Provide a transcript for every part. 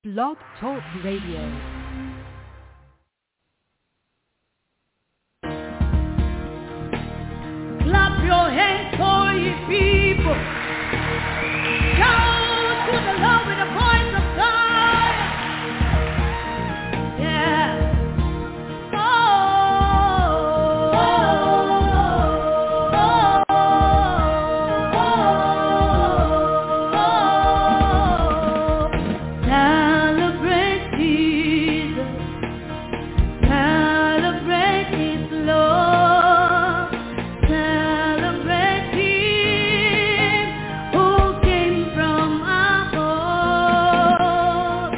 Blog Talk Radio. Clap your hands for ye people. Shout to the Lord with the voice of God. Yeah. Oh, oh, oh, oh, celebrate Jesus. Celebrate His love. Celebrate Him who came from above.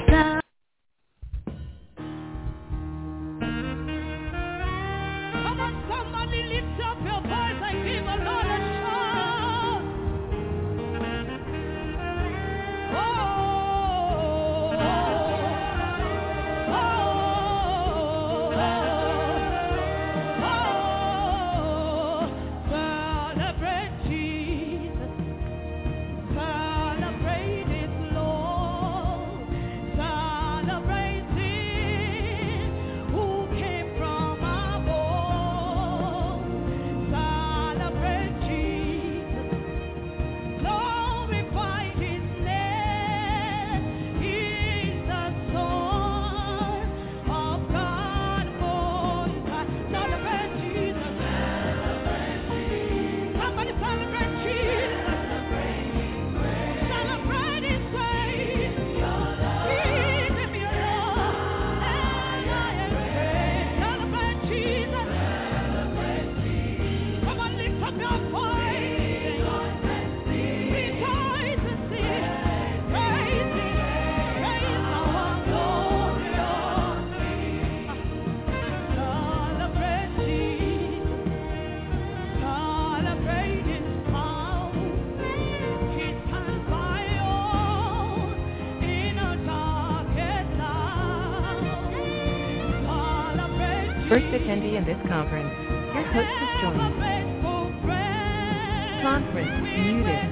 Come on, somebody lift up your voice and give the Lord a shout. Oh, celebrate Jesus. Celebrate His love. Celebrate Him who came from above. Celebrate Jesus. Glorify His name. He's the Son of God Most High. Celebrate Jesus. Somebody celebrate Jesus. Celebrate His grace. Give Him your love. Celebrate Jesus. Come on, lift up your voice. Rejoice and sing. Praise Him. Praise our glorious King. Celebrate Jesus. Celebrate His power. He stands by all in a darkest hour. Celebrate First Jesus. attendee in this conference. Your host has joined. Conference muted.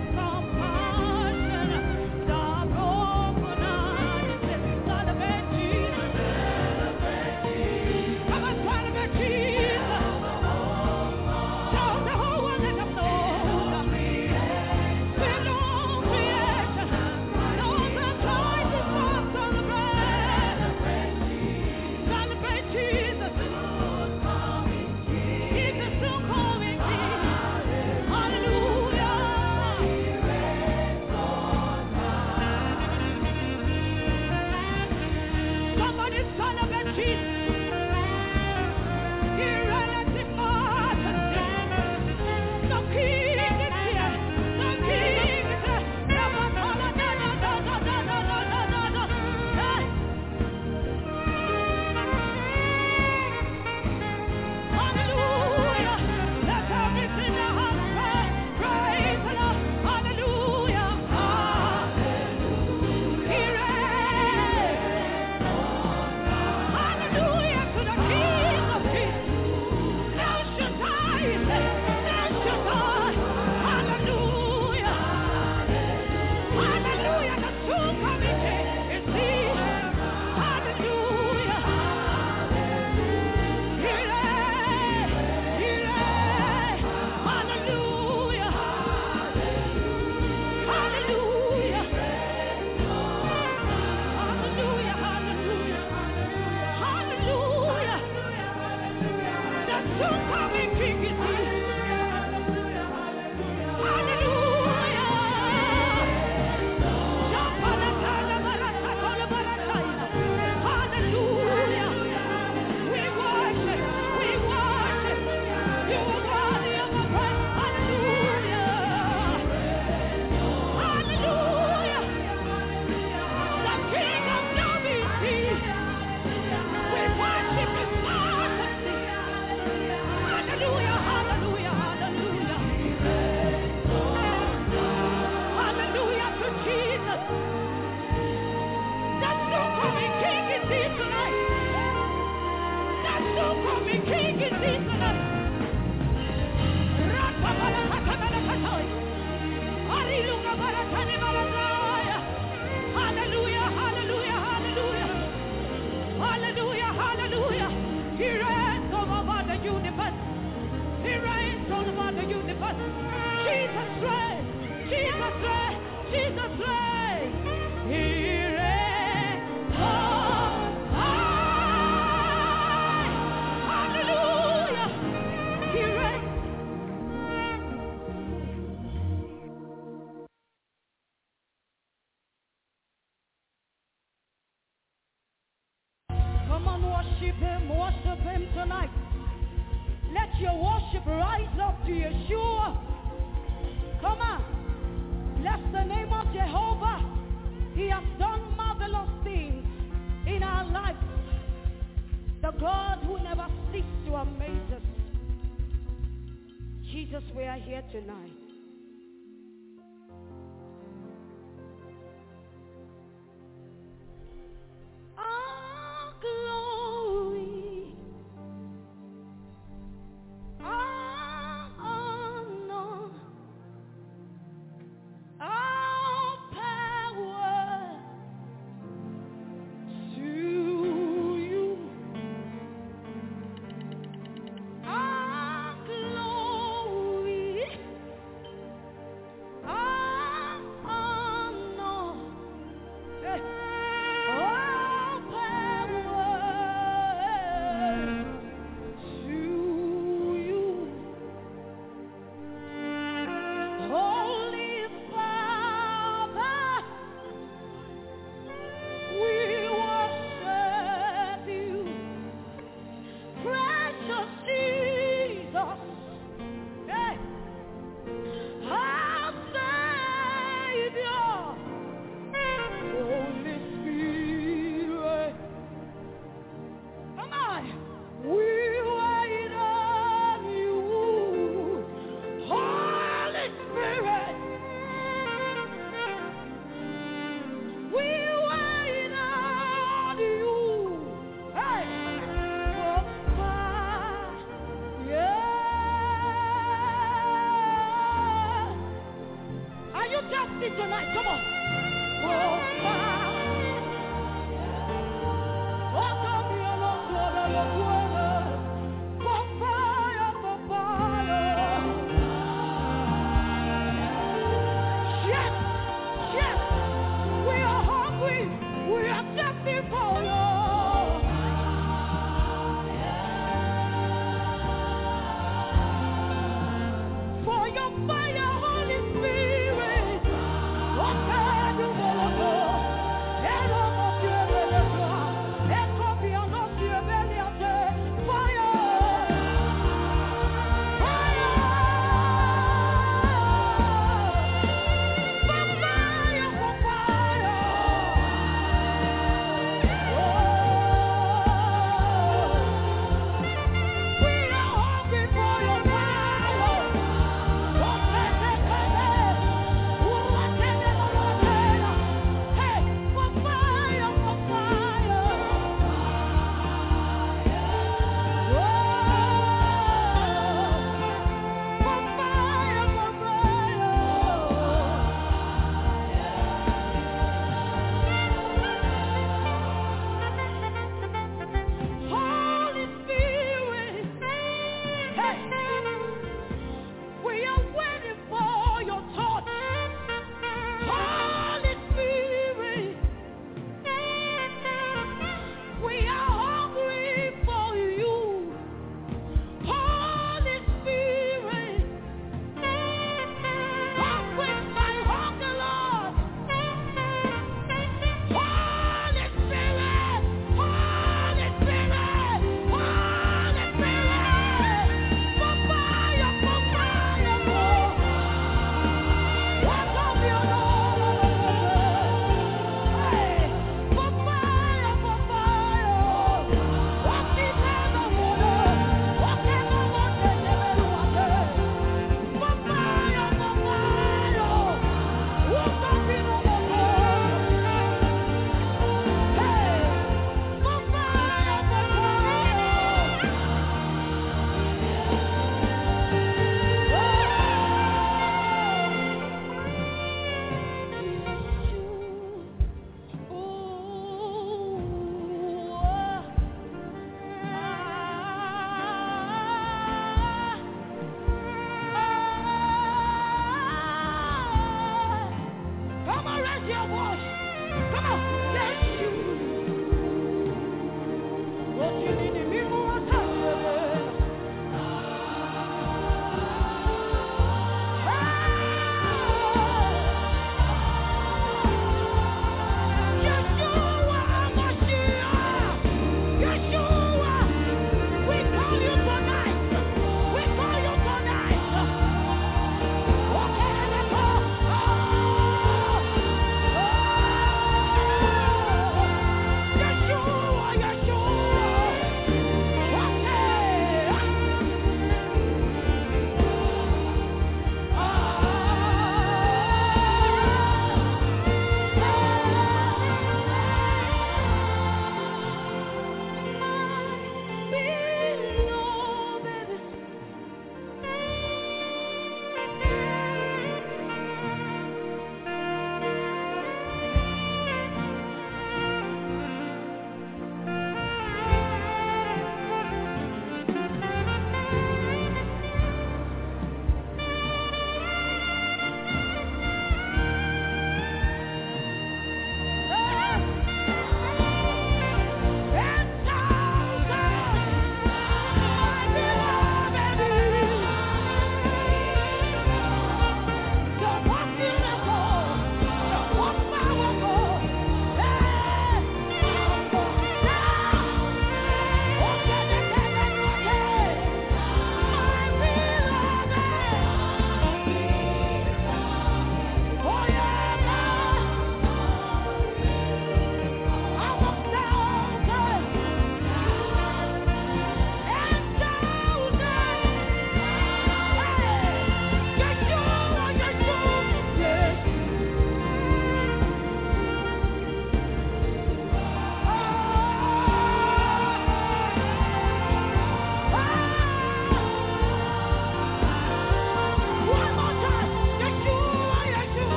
Hallelujah. Come on, worship him tonight. Let your worship rise up to Yeshua. Come on, bless the name of Jehovah. He has done marvelous things in our lives. The God who never ceases to amaze us. Jesus, we are here tonight. Our glory, our honor, our power to you. Our glory,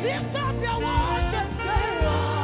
Lift up your voice and say,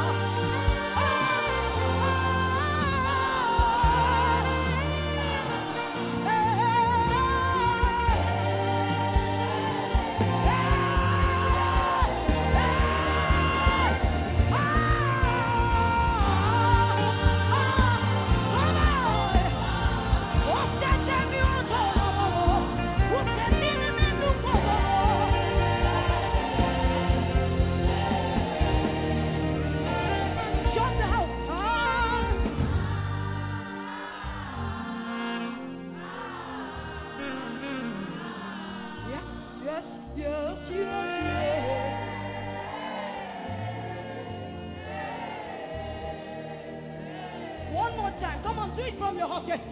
one more time. Come on, do it from your heart. Yes.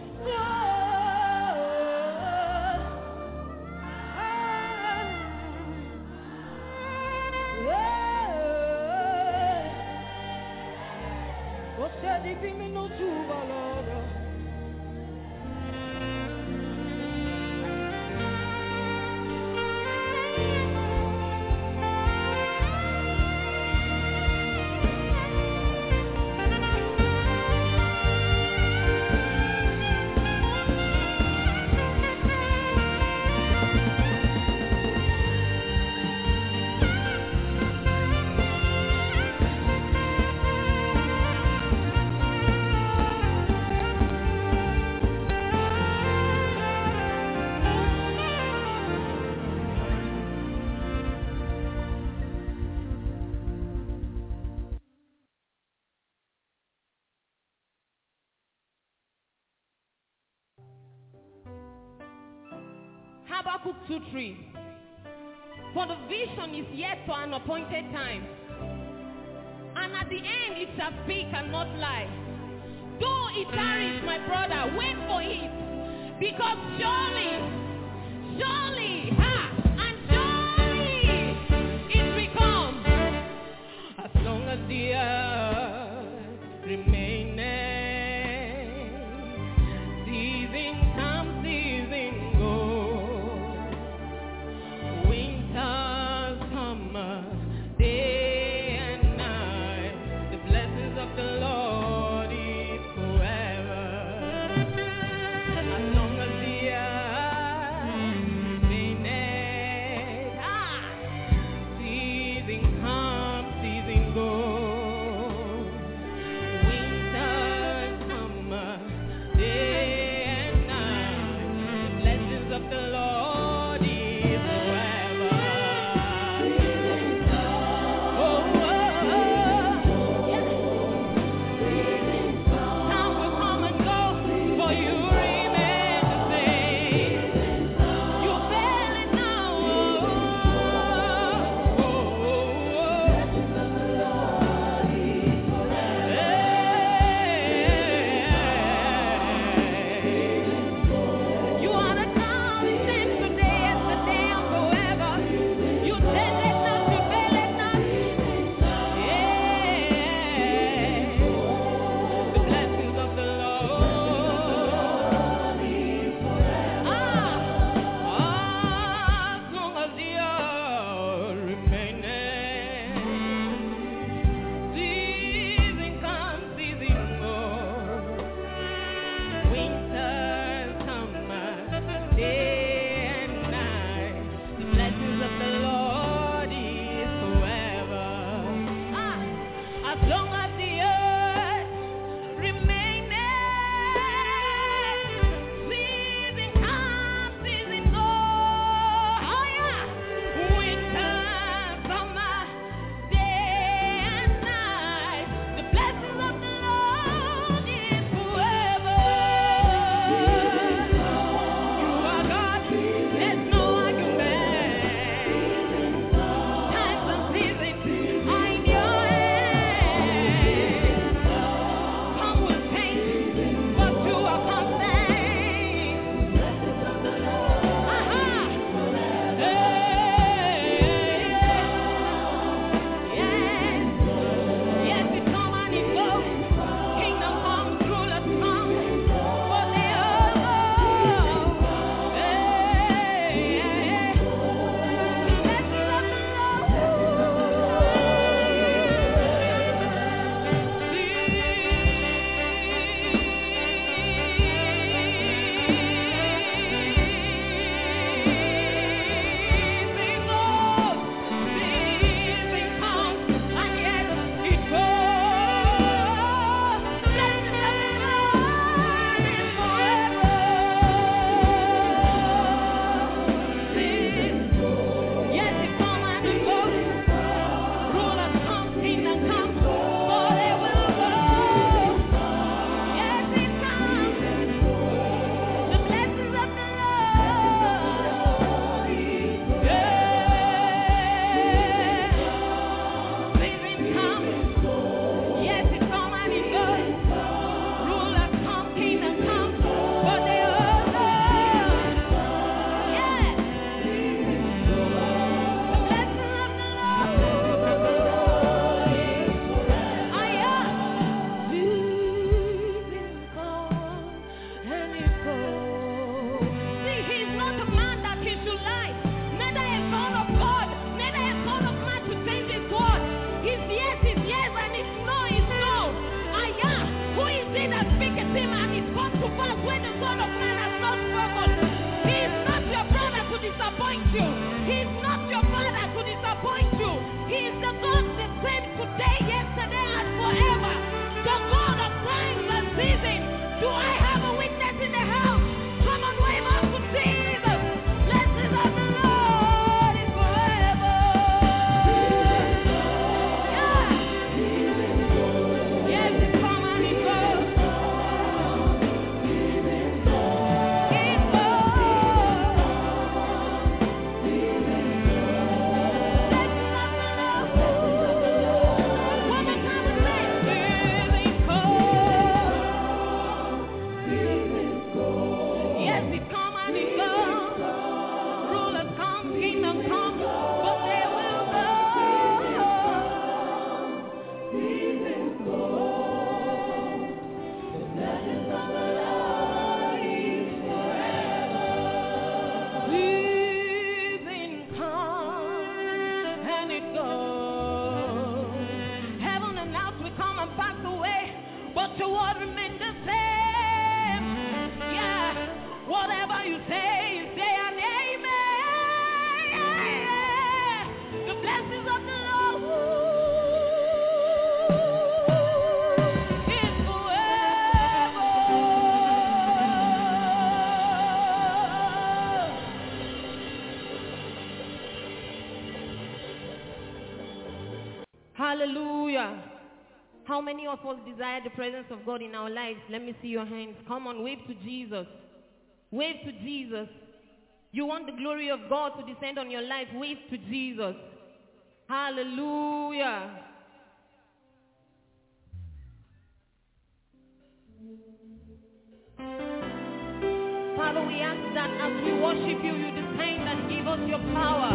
Habakkuk 2:3. For the vision is yet for an appointed time, and at the end it shall speak and not lie. Though it tarries, my brother, wait for it, because surely, and surely it will come. As long as the earth remaineth, season comes, season goes, winter, summer, day and night. The blessings of the Lord is forever. As long as the earth remaineth, word remains the same. Yeah, whatever you say an amen. Yeah. The blessings of the Lord is forever. Hallelujah. How many of us desire the presence of God in our lives? Let me see your hands. Come on, wave to Jesus. Wave to Jesus. You want the glory of God to descend on your life? Wave to Jesus. Hallelujah. Father, we ask that as we worship you, you descend and give us your power.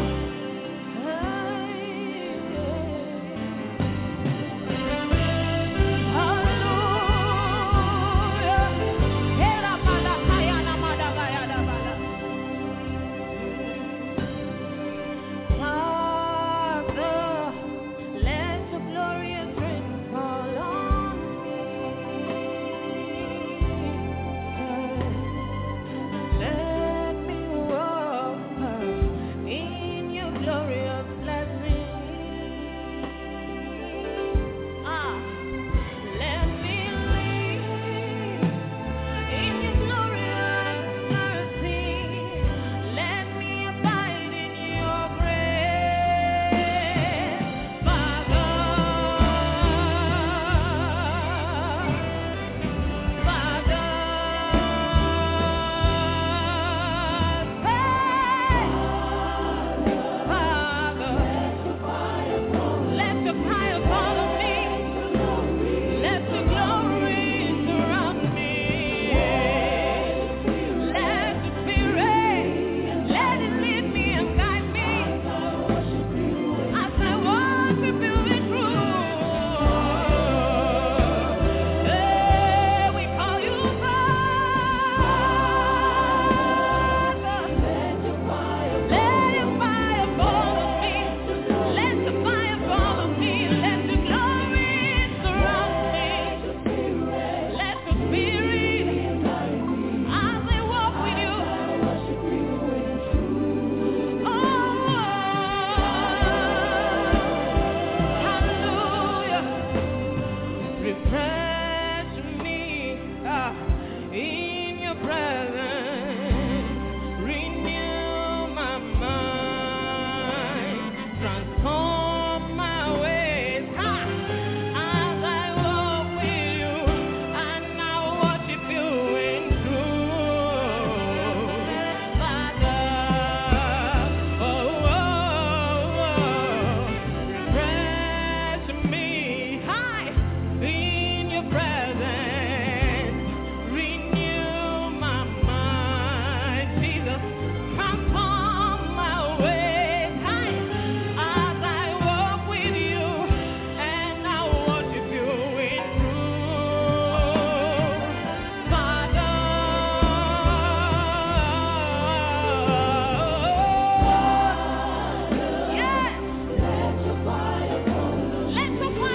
Let your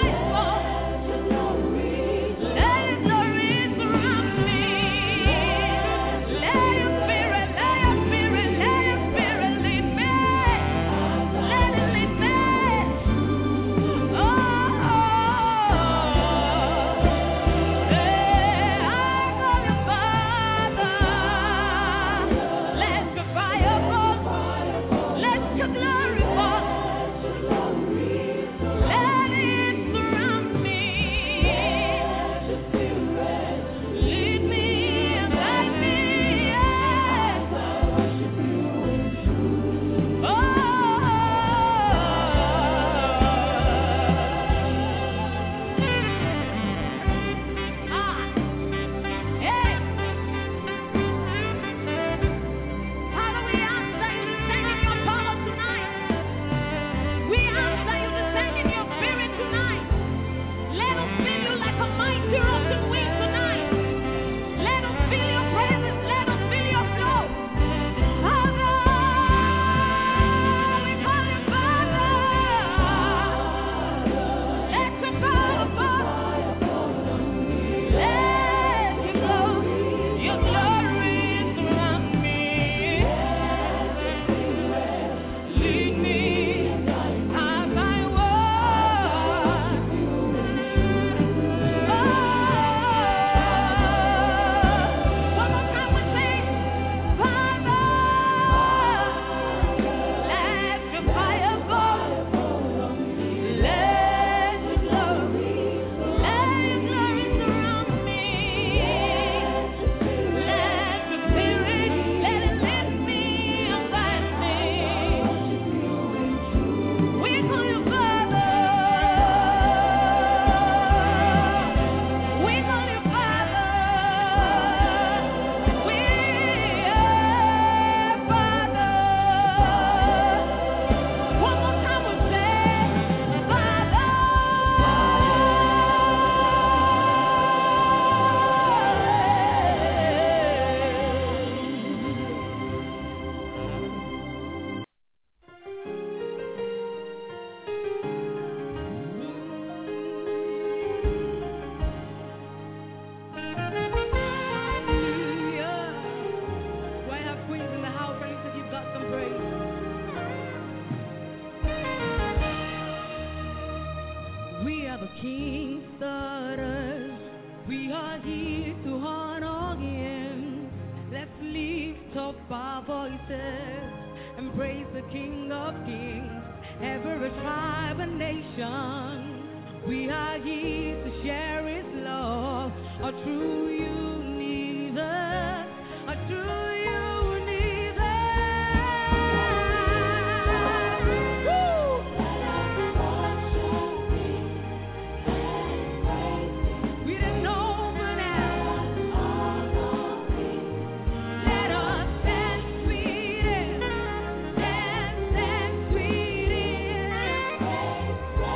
have a King's daughter. We are here to honor Him. Let's lift up our voices and praise the King of Kings. Every tribe and nation, we are here to share His love. A true universe, a true universe. Woo! We didn't know but now. Let us dance with Him, dance with Him.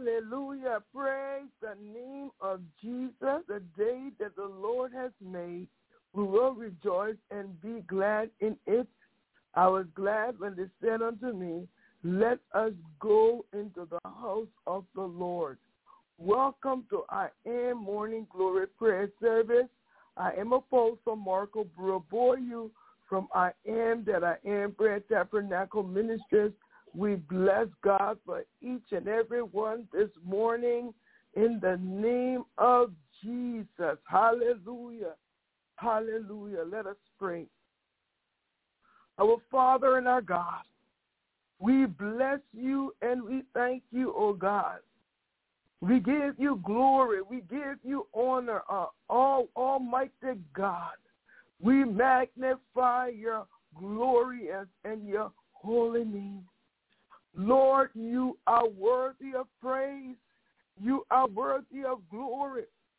Hallelujah. Praise the name of Jesus, the day that the Lord has made. We will rejoice and be glad in it. I was glad when they said unto me, let us go into the house of the Lord. Welcome to I Am Morning Glory Prayer Service. I am Apostle Marco Buraboyu from I Am That I Am Prayer Tabernacle Ministries. We bless God for each and every one this morning in the name of Jesus. Hallelujah. Hallelujah. Let us pray. Our Father and our God, we bless you and we thank you, O God. We give you glory. We give you honor, Almighty God. We magnify your glorious and your holy name. Lord, you are worthy of praise. You are worthy of glory.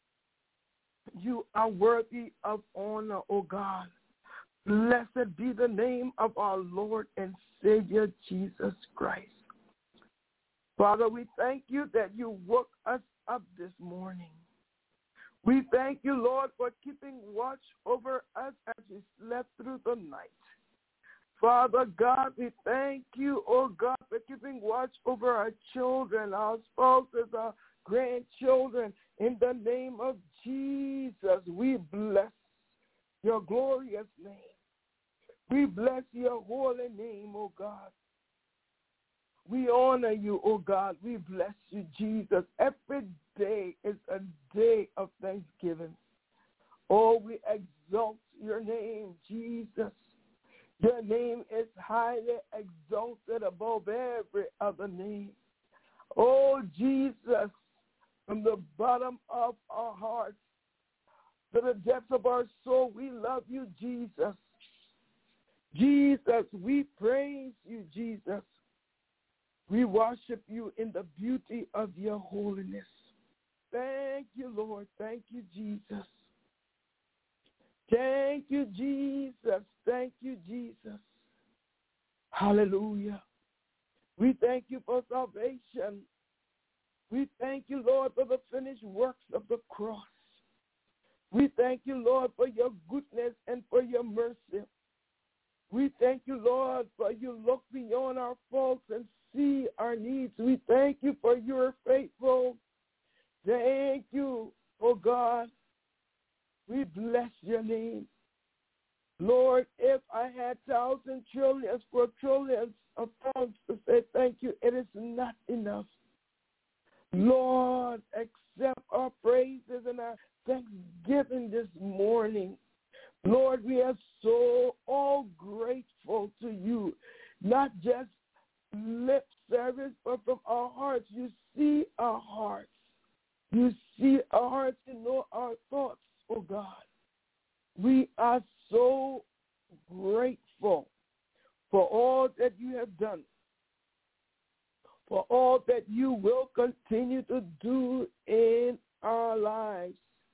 You are worthy of honor, O God. Blessed be the name of our Lord and Savior, Jesus Christ. Father, we thank you that you woke us up this morning. We thank you, Lord, for keeping watch over us as we slept through the night. Father God, we thank you, oh God, for keeping watch over our children, our spouses, our grandchildren. In the name of Jesus, we bless your glorious name. We bless your holy name, oh God. We honor you, oh God. We bless you, Jesus. Every day is a day of thanksgiving. Oh, we exalt your name, Jesus. Your name is highly exalted above every other name. Oh, Jesus, from the bottom of our hearts to the depths of our soul, we love you, Jesus. Jesus, we praise you, Jesus. We worship you in the beauty of your holiness. Thank you, Lord. Thank you, Jesus. Thank you, Jesus. Thank you, Jesus. Hallelujah. We thank you for salvation. We thank you, Lord, for the finished works of the cross. We thank you, Lord, for your goodness and for your mercy. We thank you, Lord, for you look beyond our faults and see our needs. We thank you for your faithful. Thank you, oh God. We bless your name. Lord, if I had thousands, trillions, quadrillions of tongues to say thank you, it is not enough. Lord, accept our praises and our thanksgiving this morning. Lord, we are so all grateful to you, not just lip service, but from our hearts. You see our hearts. You see our hearts and know our thoughts, oh God. We are so grateful for all that you have done, for all that you will continue to do in our lives.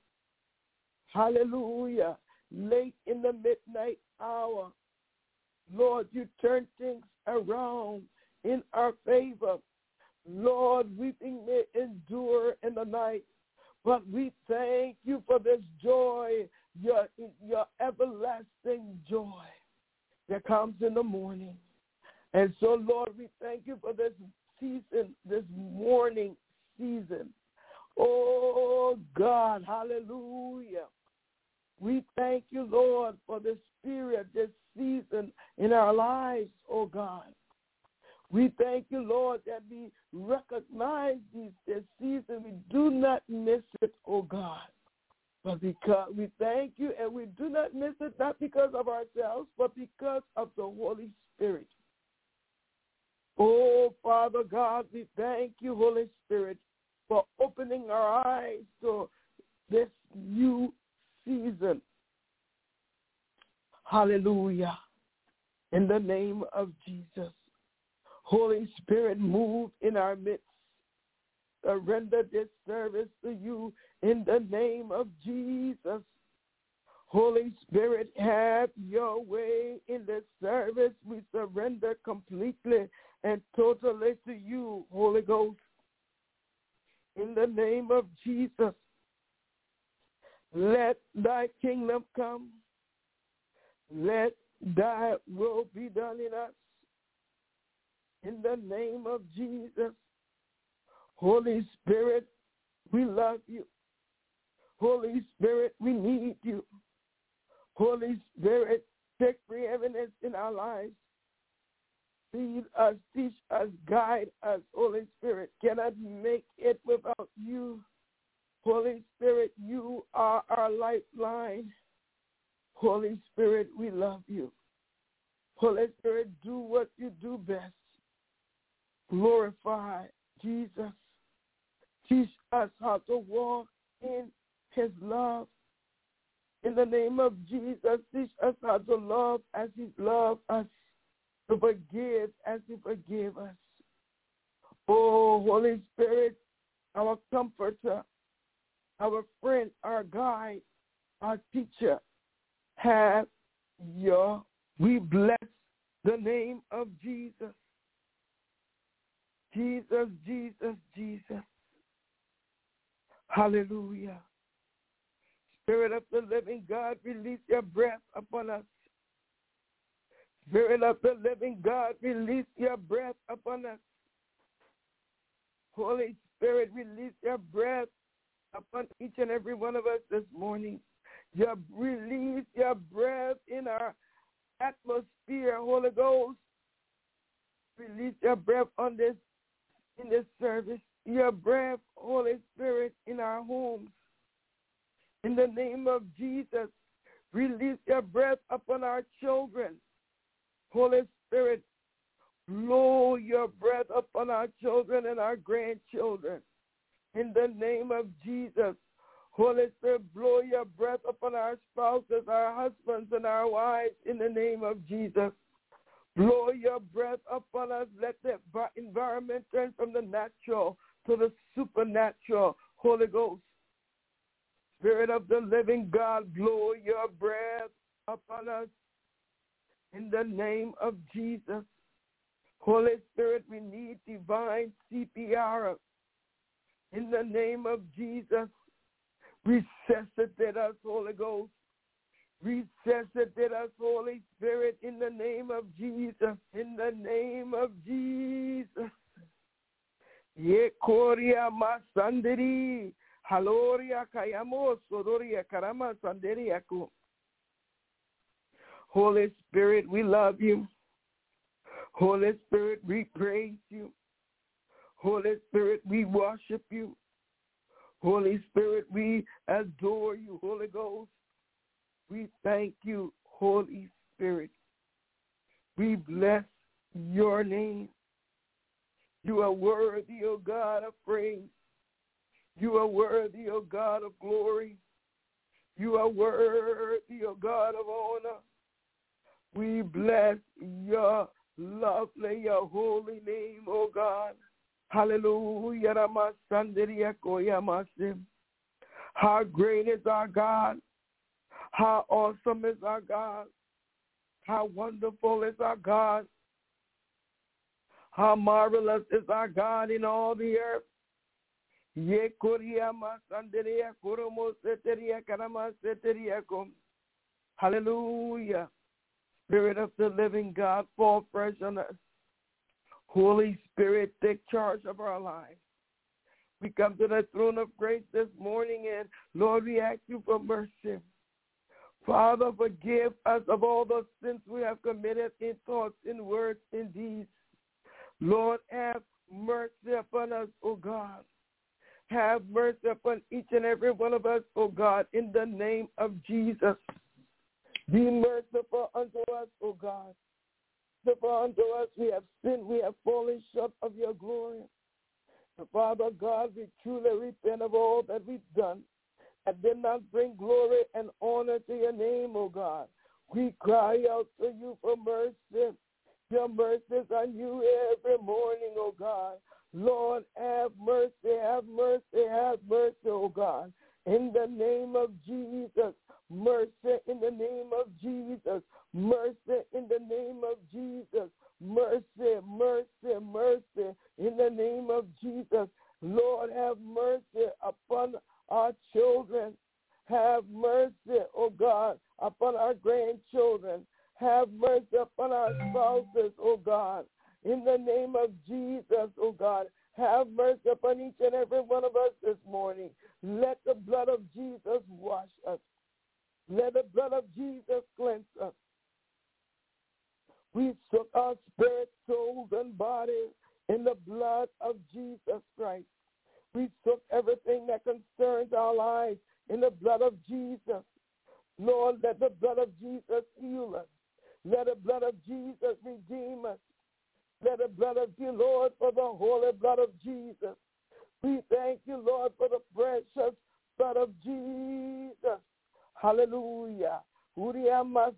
Hallelujah. Late in the midnight hour, Lord, you turn things around in our favor. Lord, weeping may endure in the night, but we thank you for this joy, your everlasting joy that comes in the morning. And so, Lord, we thank you for this season, this morning season. Oh, God, hallelujah. We thank you, Lord, for this period, this season in our lives, oh God. We thank you, Lord, that we recognize this season. We do not miss it, oh God. But because we thank you and we do not miss it, not because of ourselves, but because of the Holy Spirit. Oh, Father God, we thank you, Holy Spirit, for opening our eyes to this new season. Hallelujah. In the name of Jesus. Holy Spirit, move in our midst. Surrender this service to you in the name of Jesus. Holy Spirit, have your way in this service. We surrender completely and totally to you, Holy Ghost. In the name of Jesus, let thy kingdom come. Let thy will be done in us. In the name of Jesus, Holy Spirit, we love you. Holy Spirit, we need you. Holy Spirit, take preeminence in our lives. Lead us, teach us, guide us. Holy Spirit, cannot make it without you. Holy Spirit, you are our lifeline. Holy Spirit, we love you. Holy Spirit, do what you do best. Glorify Jesus. Teach us how to walk in his love. In the name of Jesus, teach us how to love as he loved us, to forgive as he forgave us. Oh, Holy Spirit, our comforter, our friend, our guide, our teacher, have your, we bless the name of Jesus. Jesus, Jesus, Jesus. Hallelujah. Spirit of the living God, release your breath upon us. Spirit of the living God, release your breath upon us. Holy Spirit, release your breath upon each and every one of us this morning. Release your breath in our atmosphere, Holy Ghost. Release your breath on this, in this service. Your breath, Holy Spirit, in our homes. In the name of Jesus, release your breath upon our children. Holy Spirit, blow your breath upon our children and our grandchildren. In the name of Jesus, Holy Spirit, blow your breath upon our spouses, our husbands, and our wives. In the name of Jesus, blow your breath upon us. Let the environment turn from the natural to the supernatural. Holy Ghost, Spirit of the living God, blow your breath upon us. In the name of Jesus, Holy Spirit, we need divine CPR. In the name of Jesus, resuscitate us, Holy Ghost. Resuscitate us, Holy Spirit, in the name of Jesus. In the name of Jesus. Ye koria masandiri, haloria kayamo sodoria karama sanderiaku. Holy Spirit, we love you. Holy Spirit, we praise you. Holy Spirit, we worship you. Holy Spirit, we adore you. Holy Ghost, we thank you, Holy Spirit. We bless your name. You are worthy, O God, of praise. You are worthy, O God, of glory. You are worthy, O God, of honor. We bless your lovely, your holy name, O God. Hallelujah. How great is our God. How awesome is our God. How wonderful is our God. How marvelous is our God in all the earth. Hallelujah. Spirit of the living God, fall fresh on us. Holy Spirit, take charge of our lives. We come to the throne of grace this morning, and Lord, we ask you for mercy. Father, forgive us of all the sins we have committed in thoughts, in words, in deeds. Lord, have mercy upon us, O God. Have mercy upon each and every one of us, O God, in the name of Jesus. Be merciful unto us, O God. Merciful unto us, we have sinned, we have fallen short of your glory. So Father God, we truly repent of all that we've done that did not bring glory and honor to your name, O God. We cry out to you for mercy. Your mercies are new every morning, O God. Lord, have mercy, have mercy, have mercy, O God. In the name of Jesus, mercy in the name of Jesus, mercy in the name of Jesus, mercy, mercy, mercy in the name of Jesus. Lord, have mercy. oh God. In the name of Jesus, oh God, have mercy upon each and every one of us this morning. Let the blood of Jesus wash us. Let the blood of Jesus cleanse us. We soak our spirit, souls, and bodies in the blood of Jesus Christ. We soak everything that concerns our lives in the blood of Jesus. Lord, let the blood of Jesus heal us. Let the blood of Jesus redeem us. Let the blood of you, Lord, for the holy blood of Jesus. We thank you, Lord, for the precious blood of Jesus. Hallelujah. The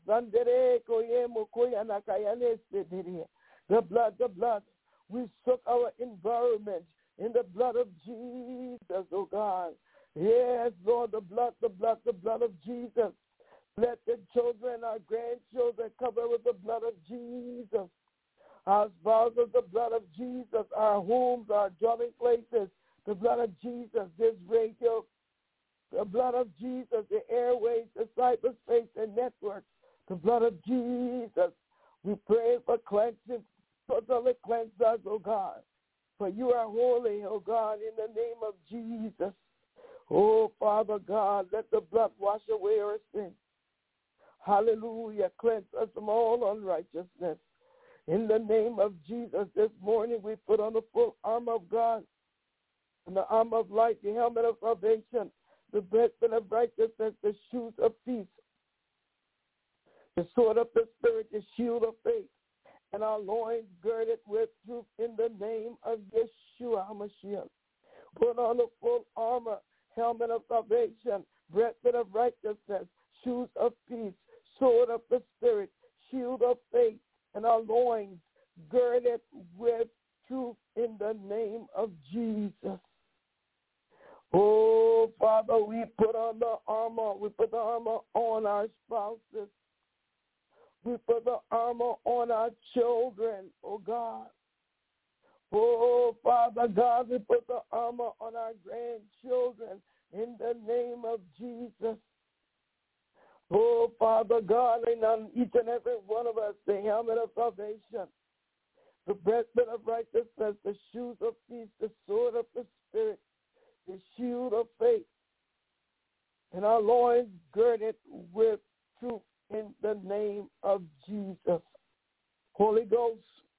blood. We soak our environment in the blood of Jesus, oh God. Yes, Lord, the blood of Jesus. Let the children, our grandchildren, cover with the blood of Jesus. Our spouses, the blood of Jesus. Our homes, our dwelling places, the blood of Jesus. This radio, the blood of Jesus. The airways, the cyberspace, and networks, the blood of Jesus. We pray for cleansing, totally cleanse us, oh God. For you are holy, oh God, in the name of Jesus. Oh, Father God, let the blood wash away our sins. Hallelujah. Cleanse us from all unrighteousness. In the name of Jesus, this morning we put on the full armor of God, and the armor of light, the helmet of salvation, the breastplate of righteousness, the shoes of peace, the sword of the Spirit, the shield of faith, and our loins girded with truth in the name of Yeshua HaMashiach. Put on the full armor, helmet of salvation, breastplate of righteousness, shoes of peace, sword of the Spirit, shield of faith, and our loins girded with truth in the name of Jesus. Oh, Father, we put on the armor. We put the armor on our spouses. We put the armor on our children, oh God. Oh, Father God, we put the armor on our grandchildren in the name of Jesus. Oh, Father God, and on each and every one of us, the helmet of salvation, the breastplate of righteousness, the shoes of peace, the sword of the Spirit, the shield of faith, and our loins girded with truth in the name of Jesus. Holy Ghost,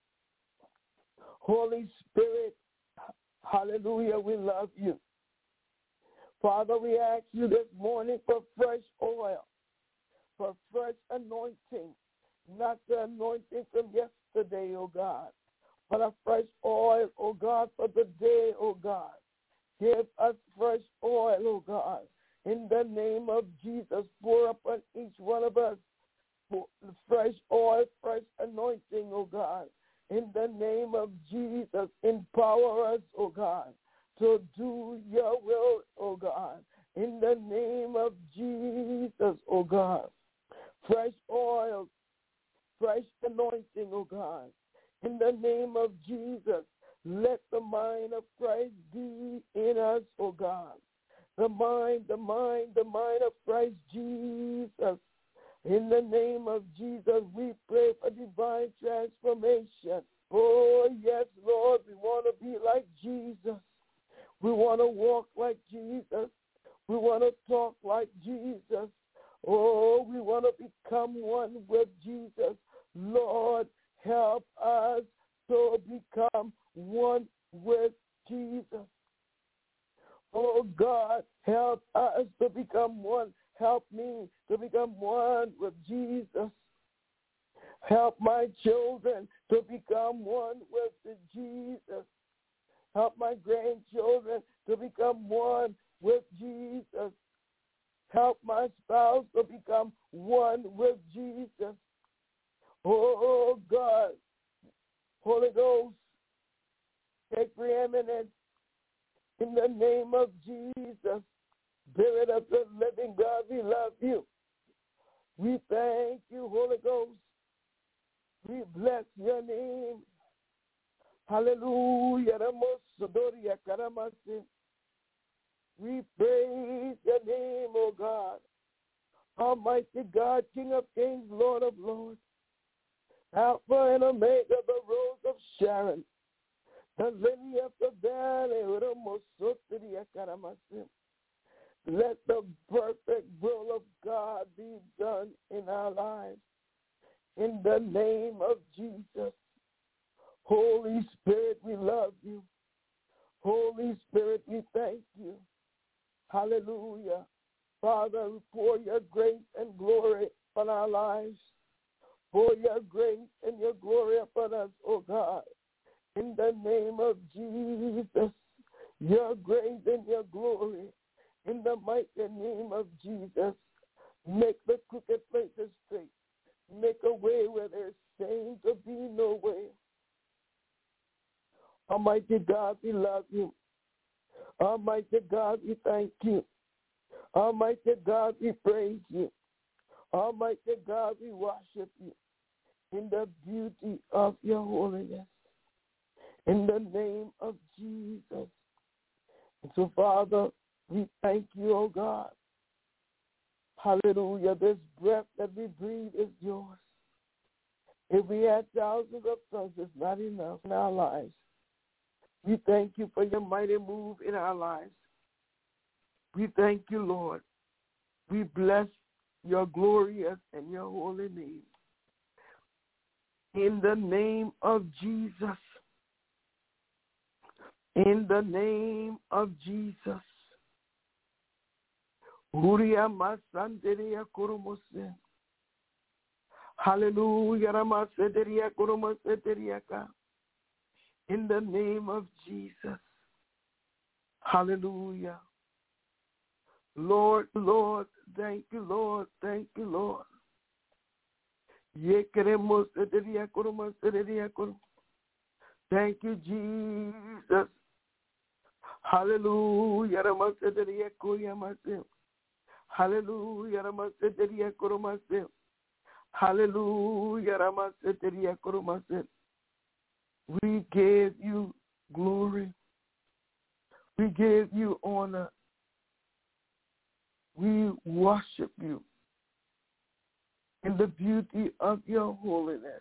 Holy Spirit, hallelujah, we love you. Father, we ask you this morning for fresh oil, for fresh anointing, not the anointing from yesterday, oh God, but a fresh oil, oh God, for the day, oh God. Give us fresh oil, oh God. In the name of Jesus, pour upon each one of us fresh oil, fresh anointing, oh God. In the name of Jesus, empower us, oh God, to do your will, oh God. In the name of Jesus, oh God. Fresh oil, fresh anointing, oh God. In the name of Jesus, let the mind of Christ be in us, oh God. The mind of Christ Jesus. In the name of Jesus, we pray for divine transformation. Oh, yes, Lord, we want to be like Jesus. We want to walk like Jesus. We want to talk like Jesus. Oh, we want to become one with Jesus. Lord, help us to become one with Jesus. Oh, God, help us to become one. Help me to become one with Jesus. Help my children to become one with Jesus. Help my grandchildren to become one with Jesus. Help my spouse to become one with Jesus. Oh, God, Holy Ghost, take preeminence in the name of Jesus. Spirit of the living God, we love you. We thank you, Holy Ghost. We bless your name. Hallelujah. We praise your name, O God. Almighty God, King of kings, Lord of lords. Alpha and Omega, the Rose of Sharon, the Lily of the Valley, let the perfect will of God be done in our lives. In the name of Jesus. Holy Spirit, we love you. Holy Spirit, we thank you. Hallelujah. Father, we pour your grace and glory on our lives. Pour your grace and your glory upon us, oh God. In the name of Jesus, your grace and your glory. In the mighty name of Jesus, make the crooked places straight. Make a way where there seems to be no way. Almighty God, we love you. Almighty God, we thank you. Almighty God, we praise you. Almighty God, we worship you in the beauty of your holiness. In the name of Jesus. And so, Father, we thank you, oh God. Hallelujah. This breath that we breathe is yours. If we had thousands of tongues, it's not enough in our lives. We thank you for your mighty move in our lives. We thank you, Lord. We bless your glorious and your holy name. In the name of Jesus. In the name of Jesus. Hallelujah. In the name of Jesus. Hallelujah. Lord, Lord, thank you, Lord. Thank you, Lord. Thank you, Jesus. Hallelujah. Hallelujah. Hallelujah. We give you glory. We give you honor. We worship you in the beauty of your holiness.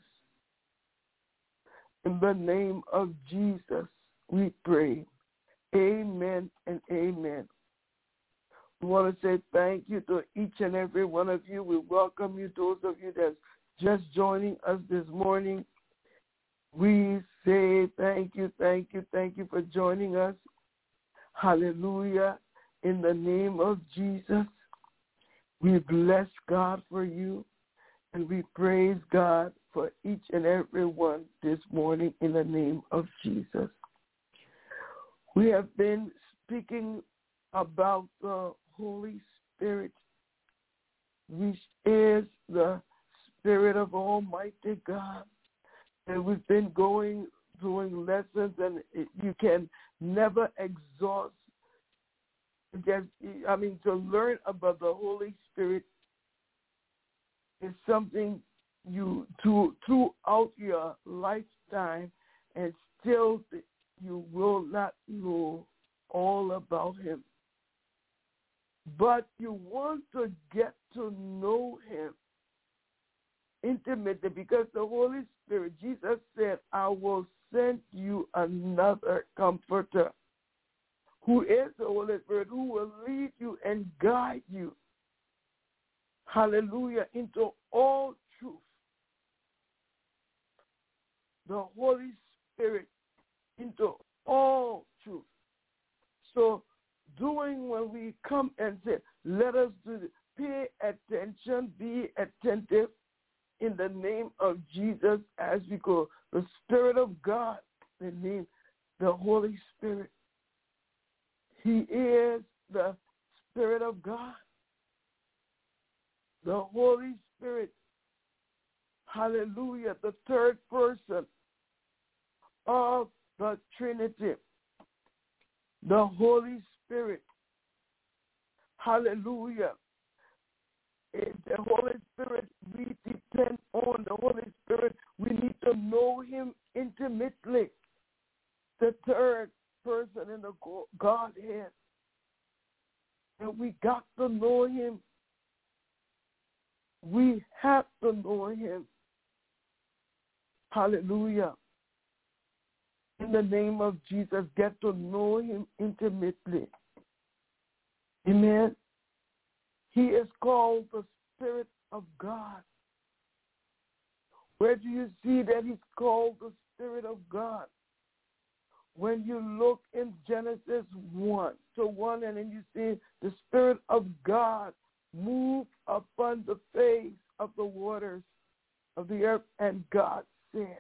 In the name of Jesus, we pray. Amen and amen. We want to say thank you to each and every one of you. We welcome you, those of you that's just joining us this morning. We say thank you for joining us. Hallelujah. In the name of Jesus, we bless God for you, and we praise God for each and every one this morning in the name of Jesus. We have been speaking about the Holy Spirit, which is the Spirit of Almighty God. And we've been doing lessons, and you can never exhaust. To learn about the Holy Spirit is something you throughout your lifetime, and still you will not know all about him. But you want to get to know him intimately, because the Holy Spirit, Jesus said, I will send you another comforter, who is the Holy Spirit, who will lead you and guide you, hallelujah, into all truth. The Holy Spirit into all truth. So when we come and say, let us do this, pay attention, be attentive in the name of Jesus as we go. The Spirit of God, the name, the Holy Spirit. He is the Spirit of God. The Holy Spirit, hallelujah, the third person of the Trinity. The Holy Spirit, hallelujah. The Holy Spirit, we depend on the Holy Spirit. We need to know him intimately. The third person in the Godhead. And we got to know him. We have to know him. Hallelujah. In the name of Jesus, get to know him intimately. Amen. He is called the Spirit of God. Where do you see that he's called the Spirit of God? When you look in Genesis 1 and then you see the Spirit of God move upon the face of the waters of the earth, and God said,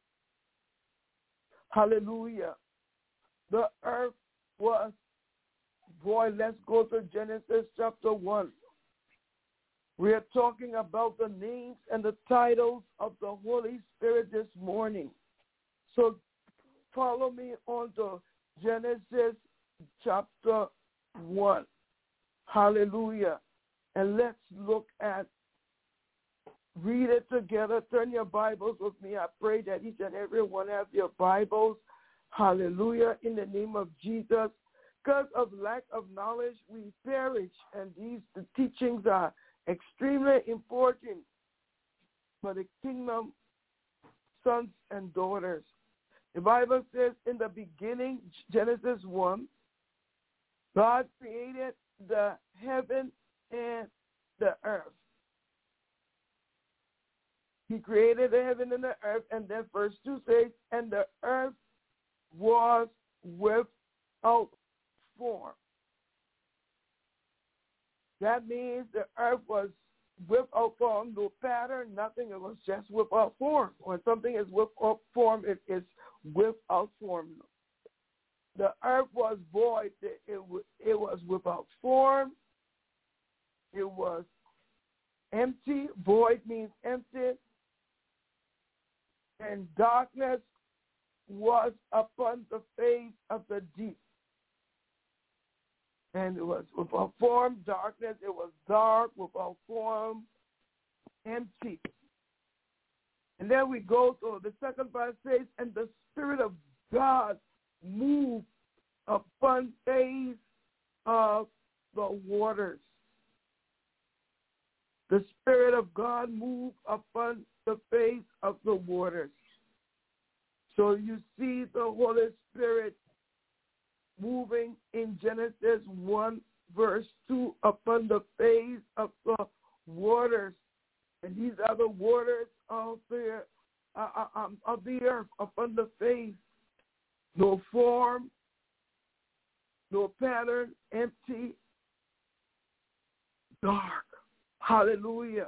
hallelujah, the earth was void. Let's go to Genesis chapter 1. We are talking about the names and the titles of the Holy Spirit this morning. So follow me on to Genesis chapter 1. Hallelujah. And let's look at, read it together. Turn your Bibles with me. I pray that each and every one have your Bibles. Hallelujah. In the name of Jesus. Because of lack of knowledge, we perish. And the teachings are extremely important for the kingdom, sons and daughters. The Bible says in the beginning, Genesis 1, God created the heaven and the earth. He created the heaven and the earth, and then verse 2 says, and the earth was without form. That means the earth was without form, no pattern, nothing. It was just without form. When something is without form, it is without form. The earth was void. It was without form. It was empty. Void means empty. And darkness was upon the face of the deep. And it was without form, darkness. It was dark, without form, empty. And then we go to the second verse says, and the Spirit of God moved upon the face of the waters. The Spirit of God moved upon the face of the waters. So you see the Holy Spirit moving in Genesis 1, verse 2, upon the face of the waters. And these are the waters of the earth, upon the face. No form, no pattern, empty, dark. Hallelujah.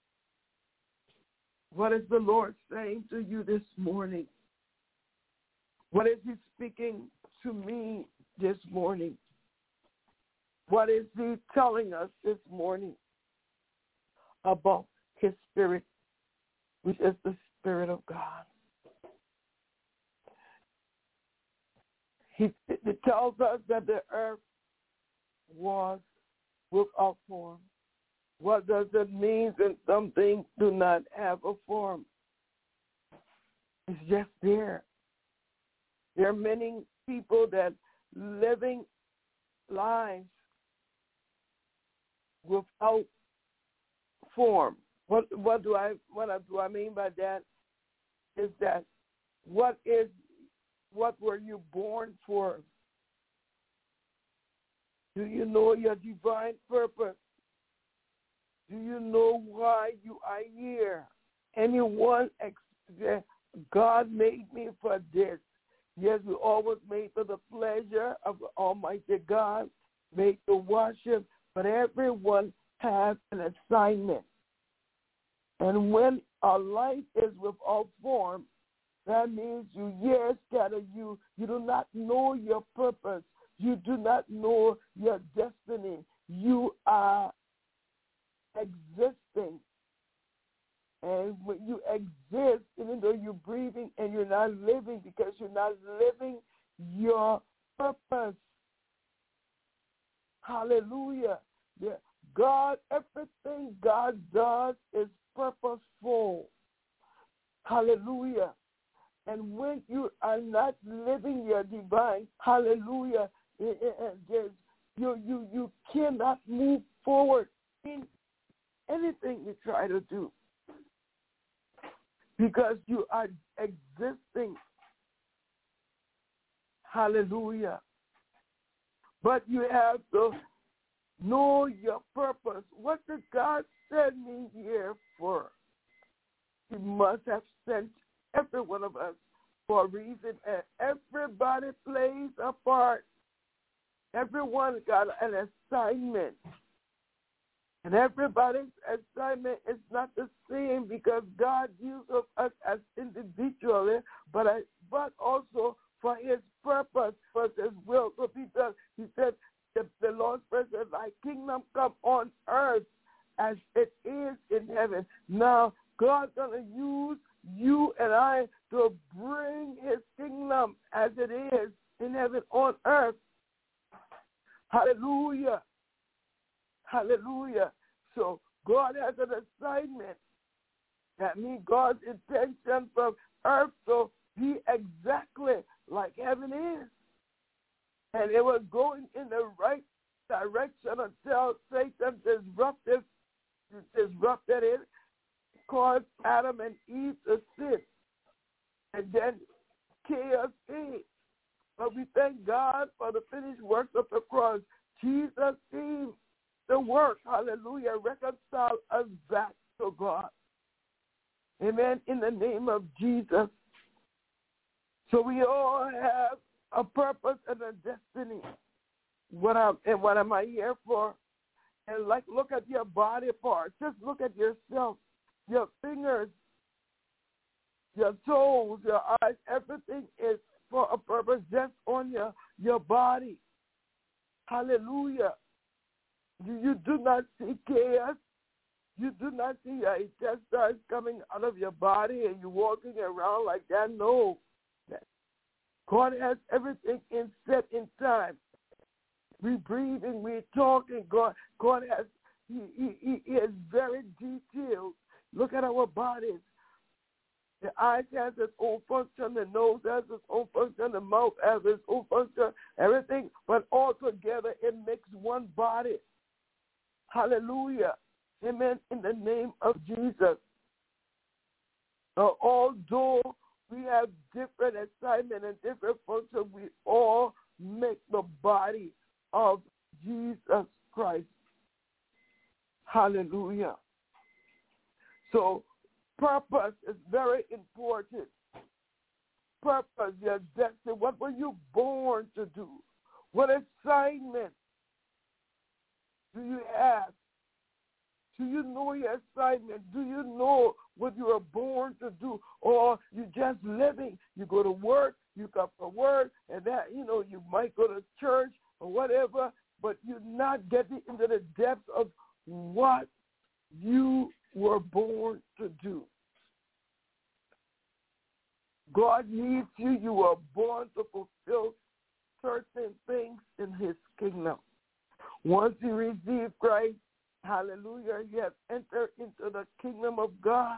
What is the Lord saying to you this morning? What is he speaking to me this morning? What is he telling us this morning about his Spirit, which is the Spirit of God? It tells us that the earth was without form. What does it mean when something do not have a form? It's just there. There are many people that living lives without form. What do I mean by that? Is that what were you born for? Do you know your divine purpose? Do you know why you are here? Anyone God made me for this. Yes, we always made for the pleasure of Almighty God, made to worship, but everyone has an assignment. And when our life is without form, that means you scattered. You do not know your purpose. You do not know your destiny. You are existing. And when you exist, even though you're breathing and you're not living, because you're not living your purpose. Hallelujah. God, everything God does is purposeful. Hallelujah. And when you are not living your divine, hallelujah, you cannot move forward in anything you try to do. because you are existing. Hallelujah. But you have to know your purpose. What did God send me here for? He must have sent every one of us for a reason, and everybody plays a part. Everyone got an assignment. And everybody's assignment is not the same because God used us as individually, but also for his purpose, for his will to be done. He said, the Lord's prayer said, thy kingdom come on earth as it is in heaven. Now, God's going to use you and I to bring his kingdom as it is in heaven on earth. Hallelujah. Hallelujah. So God has an assignment. That means God's intention from earth to be exactly like heaven is. And it was going in the right direction until Satan disrupted it, caused Adam and Eve to sin. And then chaos came. But we thank God for the finished work of the cross. Jesus came to work, hallelujah, reconcile us back to God. Amen, in the name of Jesus. So we all have a purpose and a destiny. What am I here for? And look at your body parts. Just look at yourself, your fingers, your toes, your eyes. Everything is for a purpose just on your body. Hallelujah. You do not see chaos. You do not see your intestines coming out of your body and you walking around like that. No. God has everything set in time. We breathing, we talking. God has, he is very detailed. Look at our bodies. The eyes has its own function, the nose has its own function, the mouth has its own function, everything, but all together it makes one body. Hallelujah. Amen. In the name of Jesus. Although we have different assignments and different functions, we all make the body of Jesus Christ. Hallelujah. So purpose is very important. Purpose, your destiny. What were you born to do? What assignment do you have? Do you know your assignment? Do you know what you were born to do? Or you just living? You go to work, you come from work, and that, you might go to church or whatever, but you're not getting into the depths of what you were born to do. God needs you. You were born to fulfill certain things in his kingdom. Once you receive Christ, hallelujah, you have entered into the kingdom of God.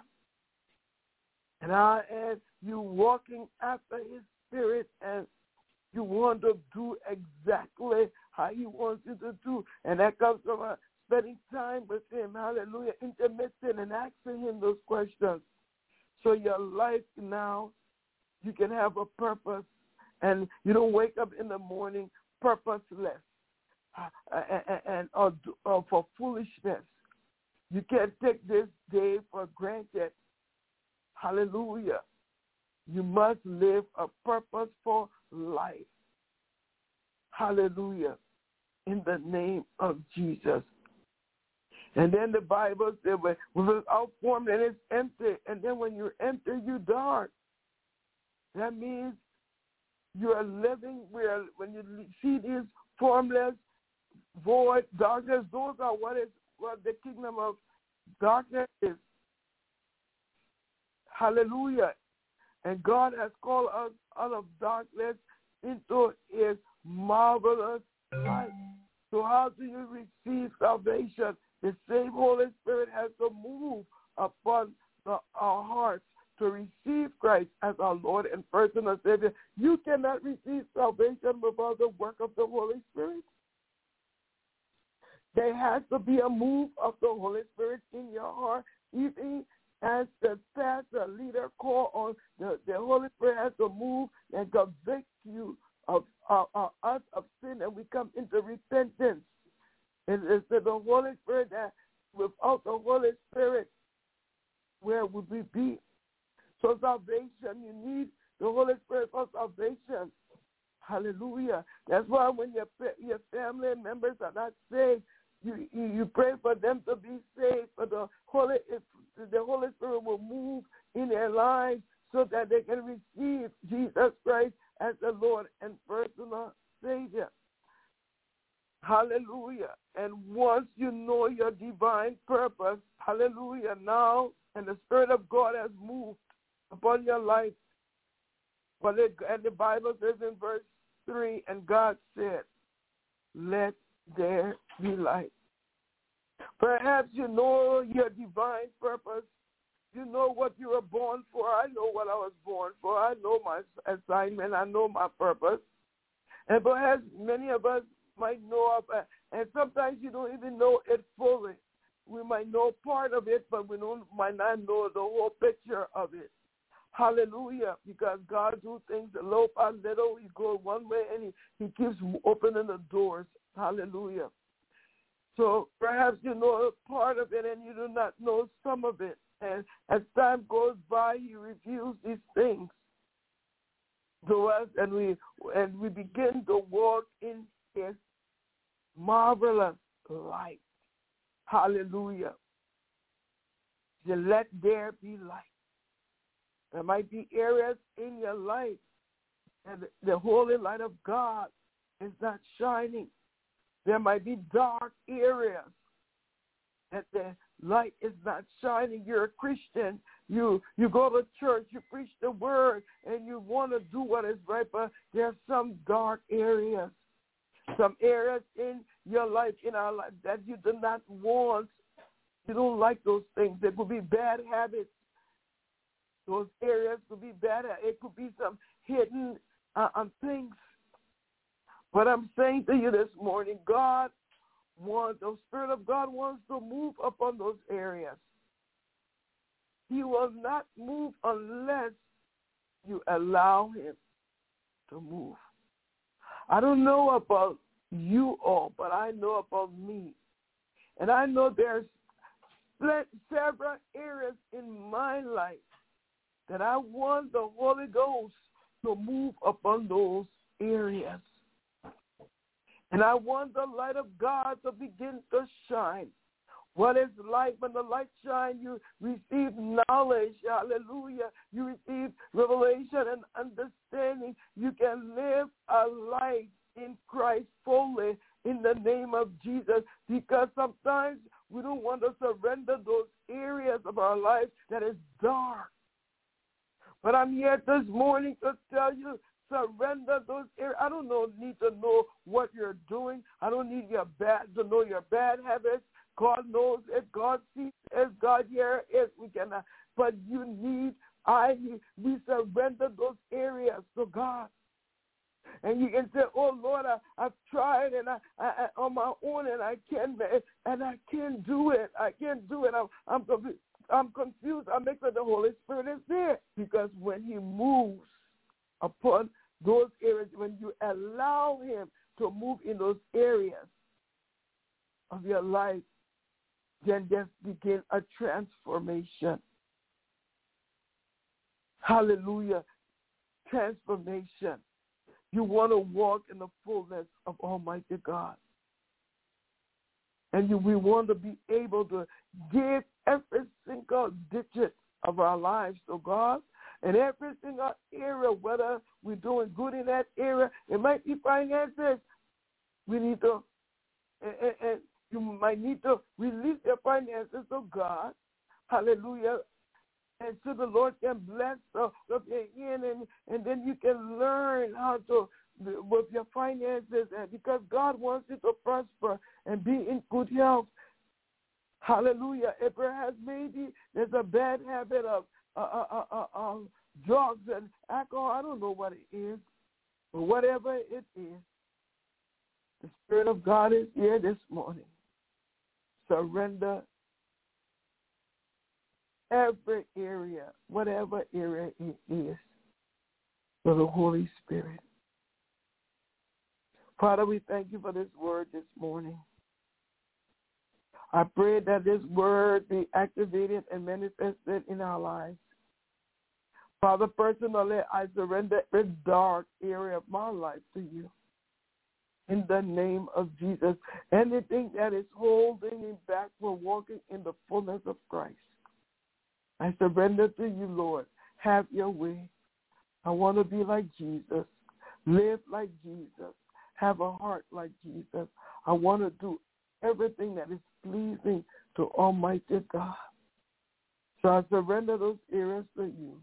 And you walking after his spirit, and you want to do exactly how he wants you to do. And that comes from spending time with him, hallelujah, intimacy, and asking him those questions. So your life now, you can have a purpose, and you don't wake up in the morning purposeless. Or for foolishness. You can't take this day for granted. Hallelujah. You must live a purposeful life. Hallelujah. In the name of Jesus. And then the Bible said, without form, then it's empty. And then when you're empty, you're dark. That means you are living when you see these formless, void, darkness, those are what the kingdom of darkness is. Hallelujah. And God has called us out of darkness into his marvelous light. So how do you receive salvation? The same Holy Spirit has to move upon our hearts to receive Christ as our Lord and personal Savior. You cannot receive salvation without the work of the Holy Spirit. There has to be a move of the Holy Spirit in your heart, even as the pastor, leader call on the Holy Spirit has to move and convict you of us of sin, and we come into repentance. It's the Holy Spirit that without the Holy Spirit, where would we be? So salvation, you need the Holy Spirit for salvation. Hallelujah. That's why when your family members are not saved, you pray for them to be saved. For the Holy Spirit will move in their lives so that they can receive Jesus Christ as the Lord and personal Savior. Hallelujah. And once you know your divine purpose, hallelujah, now, and the Spirit of God has moved upon your life. And the Bible says in verse 3, and God said, let there be light. Perhaps you know your divine purpose. You know what you were born for. I know what I was born for. I know my assignment. I know my purpose. And perhaps many of us might know of it, and sometimes you don't even know it fully. We might know part of it, but we might not know the whole picture of it. Hallelujah, because God do things little by little. He goes one way, and he keeps opening the doors. Hallelujah. So perhaps you know part of it, and you do not know some of it. And as time goes by, he reveals these things to us, and we begin to walk in his marvelous light. Hallelujah. So let there be light. There might be areas in your life and the holy light of God is not shining. There might be dark areas that the light is not shining. You're a Christian. You go to church, you preach the word, and you want to do what is right, but there are some dark areas. Some areas in your life, in our life, that you do not want. You don't like those things. There could be bad habits. Those areas could be bad. It could be some hidden things. But I'm saying to you this morning, the Spirit of God wants to move upon those areas. He will not move unless you allow him to move. I don't know about you all, but I know about me. And I know there's several areas in my life that I want the Holy Ghost to move upon those areas. And I want the light of God to begin to shine. What is light? When the light shines, you receive knowledge. Hallelujah. You receive revelation and understanding. You can live a life in Christ fully in the name of Jesus, because sometimes we don't want to surrender those areas of our life that is dark. But I'm here this morning to tell you, surrender those areas. I don't need to know what you're doing. I don't need to know your bad habits. God knows it. God sees it. God hears it. We cannot. But we surrender those areas to God. And you can say, "Oh Lord, I've tried and I on my own and I can't do it. I can't do it. I'm confused. I make sure the Holy Spirit is there, because when He moves upon those areas, when you allow Him to move in those areas of your life, then just begin a transformation. Hallelujah. Transformation. You want to walk in the fullness of Almighty God. And we want to be able to give every single digit of our lives to God, and every single area, whether we're doing good in that area. It might be finances. We need to, and you might need to release your finances to God. Hallelujah. And so the Lord can bless your hand, and then you can learn how to, with your finances, and because God wants you to prosper and be in good health. Hallelujah. And perhaps maybe there's a bad habit of drugs and alcohol. I don't know what it is, but whatever it is, the Spirit of God is here this morning. Surrender every area, whatever area it is, for the Holy Spirit. Father, we thank you for this word this morning. I pray that this word be activated and manifested in our lives. Father, personally, I surrender every dark area of my life to you. In the name of Jesus, anything that is holding me back from walking in the fullness of Christ, I surrender to you, Lord. Have your way. I want to be like Jesus, live like Jesus, have a heart like Jesus. I want to do everything that is pleasing to Almighty God. So I surrender those areas to you.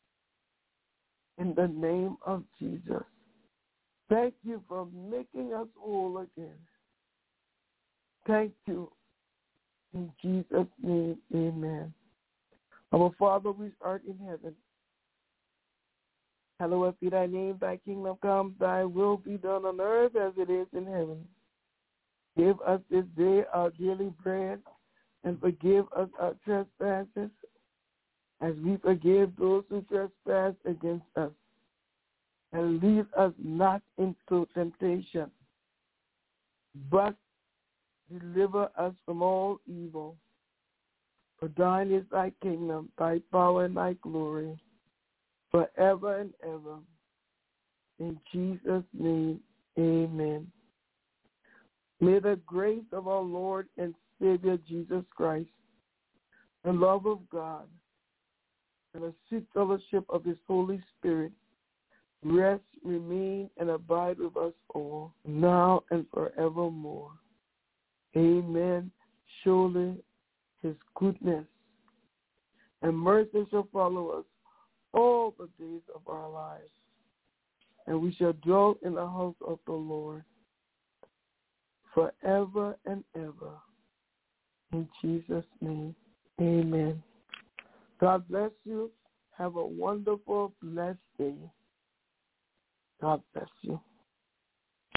In the name of Jesus. Thank you for making us whole again. Thank you. In Jesus' name, amen. Our Father, which art in heaven, hallowed be thy name, thy kingdom come, thy will be done on earth as it is in heaven. Give us this day our daily bread, and forgive us our trespasses, as we forgive those who trespass against us. And lead us not into temptation, but deliver us from all evil. For thine is thy kingdom, thy power, and thy glory, forever and ever. In Jesus' name, amen. May the grace of our Lord and Savior Jesus Christ, the love of God, and the sweet fellowship of his Holy Spirit rest, remain, and abide with us all, now and forevermore. Amen. Surely his goodness and mercy shall follow us all the days of our lives, and we shall dwell in the house of the Lord forever and ever. In Jesus' name, amen. God bless you. Have a wonderful, blessed day. God bless you.